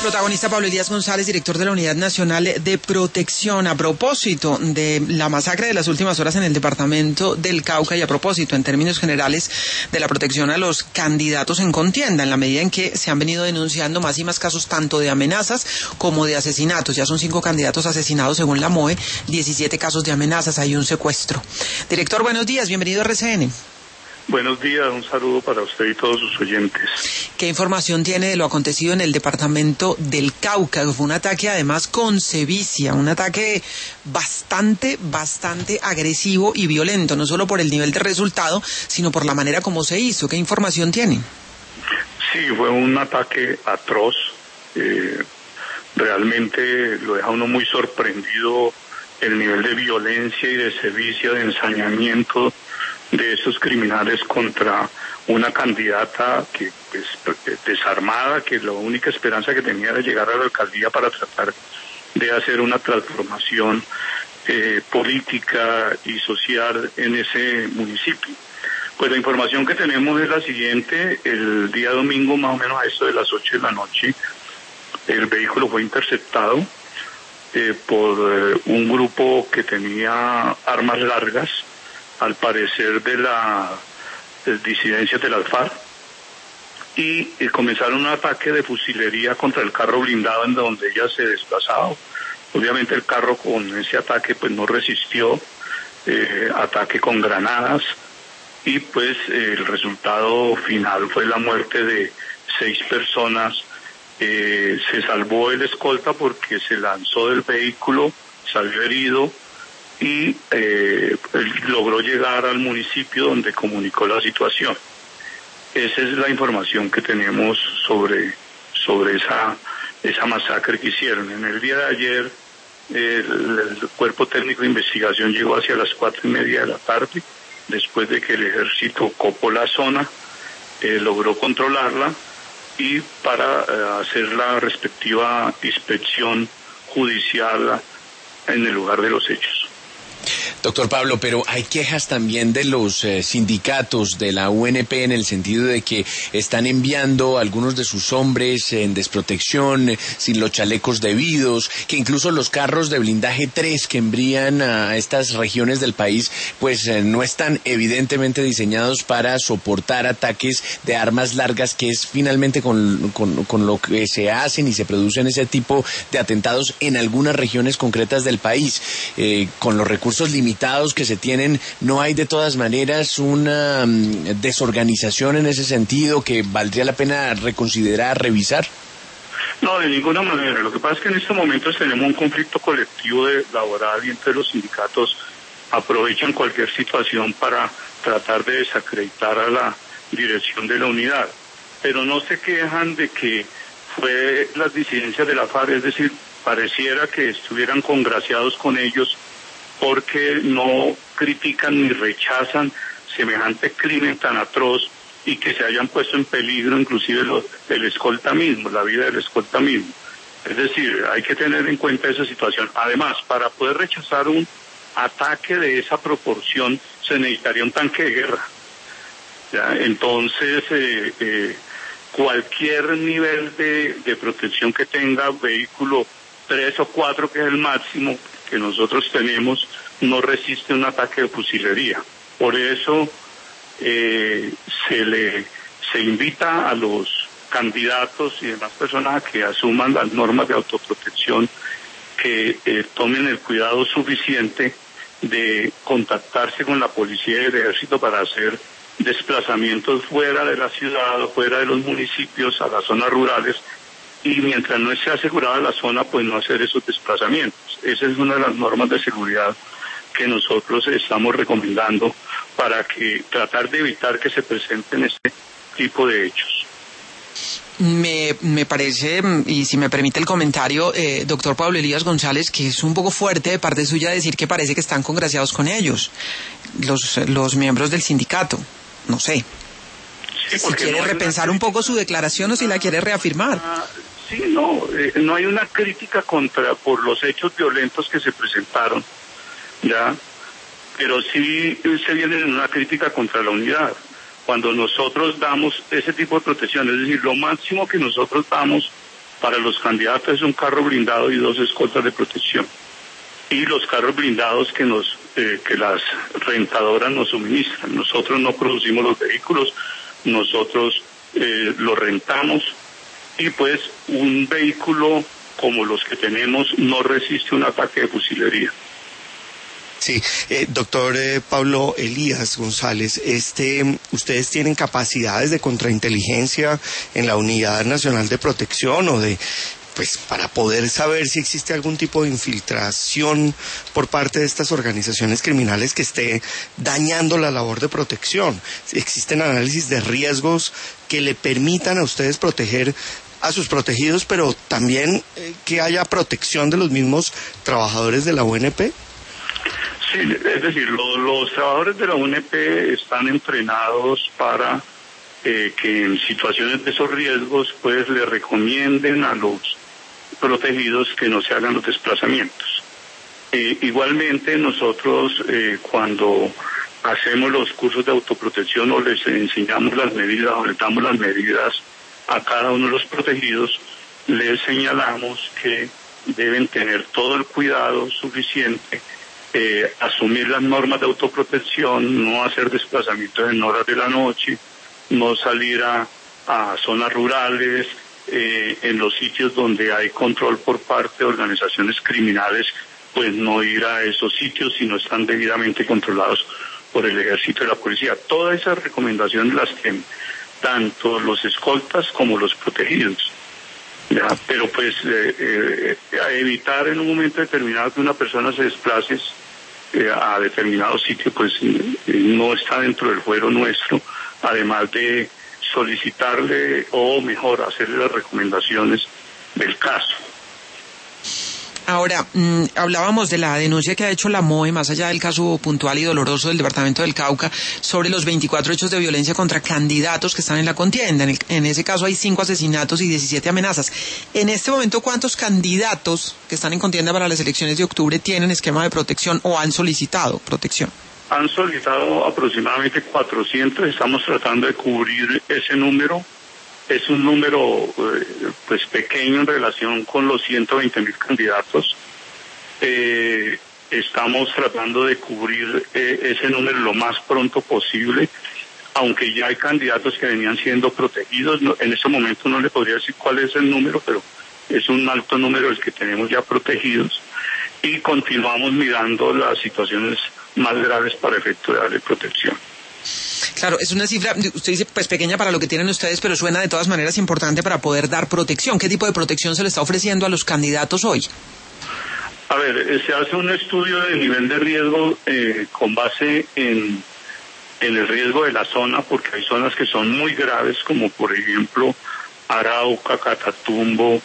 Protagonista Pablo Elías González, director de la Unidad Nacional de Protección. A propósito de la masacre de las últimas horas en el departamento del Cauca y a propósito, en términos generales, de la protección a los candidatos en contienda, en la medida en que se han venido denunciando más y más casos tanto de amenazas como de asesinatos. Ya son 5 candidatos asesinados según la MOE, 17 casos de amenazas, hay un secuestro. Director, buenos días, bienvenido a RCN. Buenos días, un saludo para usted y todos sus oyentes. ¿Qué información tiene de lo acontecido en el departamento del Cauca? Fue un ataque además con sevicia, un ataque bastante agresivo y violento, no solo por el nivel de resultado, sino por la manera como se hizo. ¿Qué información tiene? Sí, fue un ataque atroz. Realmente lo deja uno muy sorprendido el nivel de violencia y de sevicia, de ensañamiento de esos criminales contra una candidata que pues desarmada, que la única esperanza que tenía era llegar a la alcaldía para tratar de hacer una transformación política y social en ese municipio. Pues la información que tenemos es la siguiente: el día domingo, más o menos a eso de las 8 de la noche, el vehículo fue interceptado por un grupo que tenía armas largas, al parecer de la disidencia de las FARC, y comenzaron un ataque de fusilería contra el carro blindado en donde ella se desplazaba. Obviamente el carro con ese ataque pues no resistió, ataque con granadas, y pues el resultado final fue la muerte de 6 personas. Se salvó el escolta porque se lanzó del vehículo, salió herido, y logró llegar al municipio donde comunicó la situación. Esa es la información que tenemos sobre esa masacre que hicieron. En el día de ayer, el Cuerpo Técnico de Investigación llegó hacia las 4:30 de la tarde, después de que el ejército copó la zona, logró controlarla, y para hacer la respectiva inspección judicial en el lugar de los hechos. Doctor Pablo, pero hay quejas también de los sindicatos de la UNP en el sentido de que están enviando a algunos de sus hombres en desprotección, sin los chalecos debidos, que incluso los carros de blindaje 3 que envían a estas regiones del país pues no están evidentemente diseñados para soportar ataques de armas largas, que es finalmente con lo que se hacen y se producen ese tipo de atentados en algunas regiones concretas del país. Con los recursos limitados que se tienen, ¿no hay de todas maneras una desorganización en ese sentido que valdría la pena reconsiderar, revisar? No, de ninguna manera. Lo que pasa es que en estos momentos tenemos un conflicto colectivo laboral, y entre los sindicatos aprovechan cualquier situación para tratar de desacreditar a la dirección de la unidad. Pero no se quejan de que fue las disidencias de la FARC, es decir, pareciera que estuvieran congraciados con ellos porque no critican ni rechazan semejante crimen tan atroz, y que se hayan puesto en peligro inclusive el escolta mismo, la vida del escolta mismo. Es decir, hay que tener en cuenta esa situación. Además, para poder rechazar un ataque de esa proporción se necesitaría un tanque de guerra. ¿Ya? Entonces, cualquier nivel de protección que tenga, vehículo 3 o 4, que es el máximo que nosotros tenemos, no resiste un ataque de fusilería. Por eso se invita a los candidatos y demás personas a que asuman las normas de autoprotección, que tomen el cuidado suficiente de contactarse con la policía y el ejército para hacer desplazamientos fuera de la ciudad o fuera de los municipios, a las zonas rurales, y mientras no esté asegurada la zona, pues no hacer esos desplazamientos. Esa es una de las normas de seguridad que nosotros estamos recomendando para tratar de evitar que se presenten este tipo de hechos. Me parece, y si me permite el comentario, doctor Pablo Elías González, que es un poco fuerte de parte suya decir que parece que están congraciados con ellos, los miembros del sindicato. No sé. Sí, si quiere repensar un poco su declaración o si la quiere reafirmar. Sí, no hay una crítica por los hechos violentos que se presentaron, ya, pero sí se viene en una crítica contra la unidad. Cuando nosotros damos ese tipo de protección, es decir, lo máximo que nosotros damos Para los candidatos es un carro blindado y 2 escoltas de protección. Y los carros blindados que las rentadoras nos suministran. Nosotros no producimos los vehículos, nosotros los rentamos, y pues un vehículo como los que tenemos no resiste un ataque de fusilería. Sí, doctor Pablo Elías González, ¿ustedes tienen capacidades de contrainteligencia en la Unidad Nacional de Protección o para poder saber si existe algún tipo de infiltración por parte de estas organizaciones criminales que esté dañando la labor de protección? ¿Existen análisis de riesgos que le permitan a ustedes proteger a sus protegidos, pero también que haya protección de los mismos trabajadores de la UNP? Sí, es decir, los trabajadores de la UNP están entrenados para que en situaciones de esos riesgos pues le recomienden a los protegidos que no se hagan los desplazamientos. Igualmente nosotros cuando hacemos los cursos de autoprotección o les enseñamos las medidas o les damos las medidas a cada uno de los protegidos, les señalamos que deben tener todo el cuidado suficiente, asumir las normas de autoprotección, no hacer desplazamientos en horas de la noche, no salir a zonas rurales, en los sitios donde hay control por parte de organizaciones criminales, pues no ir a esos sitios si no están debidamente controlados por el ejército y la policía. Todas esas recomendaciones las tienen tanto los escoltas como los protegidos. ¿Ya? Pero pues a evitar en un momento determinado que una persona se desplace a determinado sitio, pues no está dentro del fuero nuestro, además de solicitarle o mejor hacerle las recomendaciones del caso. Ahora, hablábamos de la denuncia que ha hecho la MOE, más allá del caso puntual y doloroso del departamento del Cauca, sobre los 24 hechos de violencia contra candidatos que están en la contienda. En ese caso hay 5 asesinatos y 17 amenazas. En este momento, ¿cuántos candidatos que están en contienda para las elecciones de octubre tienen esquema de protección o han solicitado protección? Han solicitado aproximadamente 400, estamos tratando de cubrir ese número. Es un número pues pequeño en relación con los 120.000 candidatos. Estamos tratando de cubrir ese número lo más pronto posible, aunque ya hay candidatos que venían siendo protegidos. En este momento no le podría decir cuál es el número, pero es un alto número el que tenemos ya protegidos. Y continuamos mirando las situaciones más graves para efecto de darle protección. Claro, es una cifra, usted dice, pues pequeña para lo que tienen ustedes, pero suena de todas maneras importante para poder dar protección. ¿Qué tipo de protección se le está ofreciendo a los candidatos hoy? A ver, se hace un estudio de nivel de riesgo con base en el riesgo de la zona, porque hay zonas que son muy graves, como por ejemplo Arauca, Catatumbo,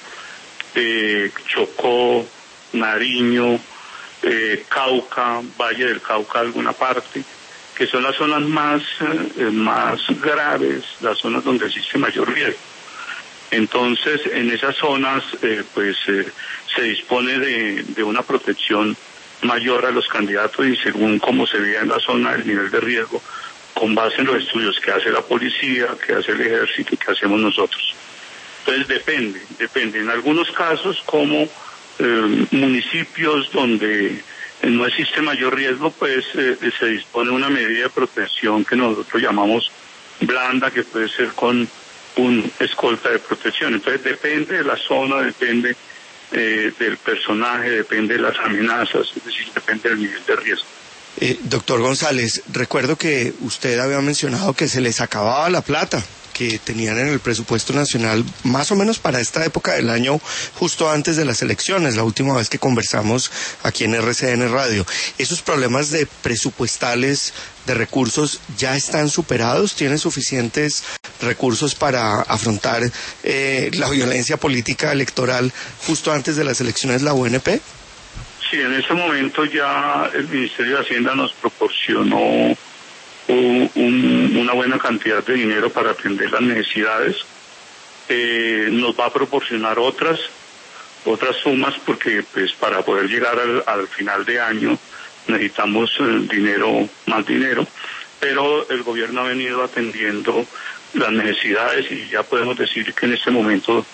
Chocó, Nariño, Cauca, Valle del Cauca, alguna parte, que son las zonas más graves, las zonas donde existe mayor riesgo. Entonces, en esas zonas, se dispone de una protección mayor a los candidatos y según cómo se vea en la zona el nivel de riesgo, con base en los estudios que hace la policía, que hace el ejército y que hacemos nosotros. Entonces, depende. En algunos casos, como municipios donde no existe mayor riesgo, pues se dispone una medida de protección que nosotros llamamos blanda, que puede ser con un escolta de protección. Entonces depende de la zona, depende del personaje, depende de las amenazas, es decir, depende del nivel de riesgo. Doctor González, recuerdo que usted había mencionado que se les acababa la plata que tenían en el presupuesto nacional más o menos para esta época del año, justo antes de las elecciones, la última vez que conversamos aquí en RCN Radio. ¿Esos problemas de presupuestales, de recursos, ya están superados? ¿Tienen suficientes recursos para afrontar la violencia política electoral justo antes de las elecciones la UNP? Sí, en ese momento ya el Ministerio de Hacienda nos proporcionó una buena cantidad de dinero para atender las necesidades. Nos va a proporcionar otras sumas porque pues para poder llegar al final de año necesitamos más dinero, pero el gobierno ha venido atendiendo las necesidades y ya podemos decir que en este momento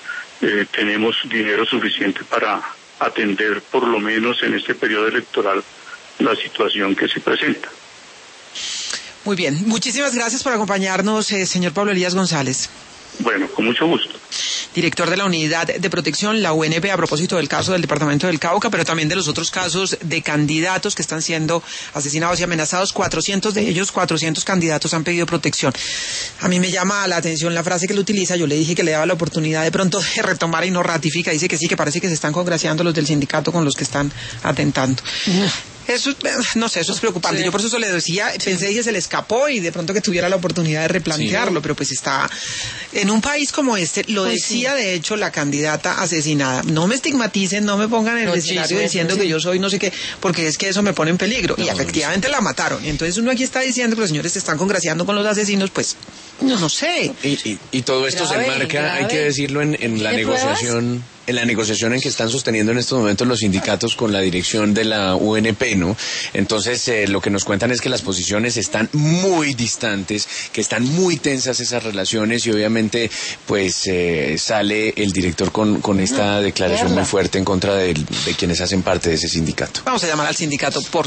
tenemos dinero suficiente para atender, por lo menos en este periodo electoral, la situación que se presenta. Muy bien, muchísimas gracias por acompañarnos, señor Pablo Elías González. Bueno, con mucho gusto. Director de la Unidad de Protección, la UNP, a propósito del caso del Departamento del Cauca, pero también de los otros casos de candidatos que están siendo asesinados y amenazados. 400 de ellos, 400 candidatos han pedido protección. A mí me llama la atención la frase que él utiliza. Yo le dije que le daba la oportunidad de pronto de retomar y no ratifica. Dice que sí, que parece que se están congraciando los del sindicato con los que están atentando. Eso, no sé, eso es preocupante. Sí. Yo por eso le decía, pensé que se le escapó y de pronto que tuviera la oportunidad de replantearlo, pero pues está en un país como este, lo decía de hecho la candidata asesinada. No me estigmaticen, no me pongan en el escenario diciendo que yo soy no sé qué, porque es que eso me pone en peligro. Y efectivamente la mataron. Y entonces uno aquí está diciendo que los señores se están congraciando con los asesinos, pues no sé. Y todo esto se enmarca, hay que decirlo, en la negociación. En la negociación en que están sosteniendo en estos momentos los sindicatos con la dirección de la UNP, ¿no? Entonces, lo que nos cuentan es que las posiciones están muy distantes, que están muy tensas esas relaciones y obviamente, pues, sale el director con esta declaración muy fuerte en contra de quienes hacen parte de ese sindicato. Vamos a llamar al sindicato por